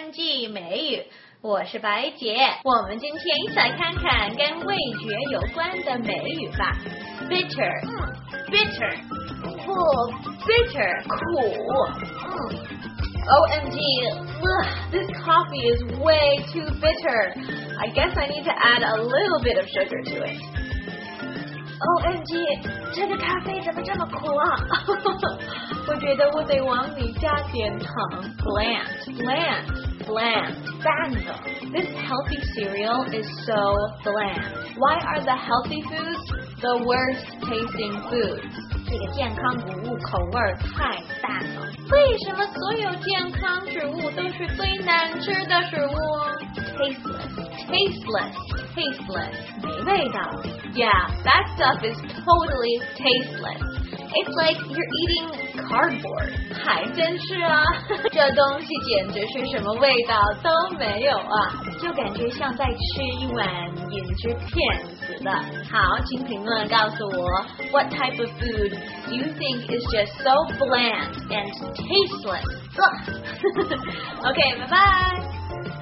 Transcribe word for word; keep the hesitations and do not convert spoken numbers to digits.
M G 美语，我是白姐。我们今天一起来看看跟味觉有关的美语吧。Bitter， bitter， 哦 bitter， 苦。嗯 O M G, ugh, this coffee is way too bitter. I guess I need to add a little bit of sugar to it. O M G, 这个咖啡怎么这么苦啊？我觉得我得往里加点糖。Bland, bland, bland, 淡的。This healthy cereal is so bland. Why are the healthy foods the worst tasting foods?这个健康谷物口味太淡了。为什么所有健康食物都是最难吃的食物 ？Tasteless, tasteless, tasteless， 没味道。Yeah, that stuff is totally tasteless. It's like you're eating cardboard. 还真是啊，这东西简直是什么味道都没有啊，就感觉像在吃一碗银质片似的。好，请评论告诉我 ，What type of food do you think is just so bland and tasteless? OK， 拜拜。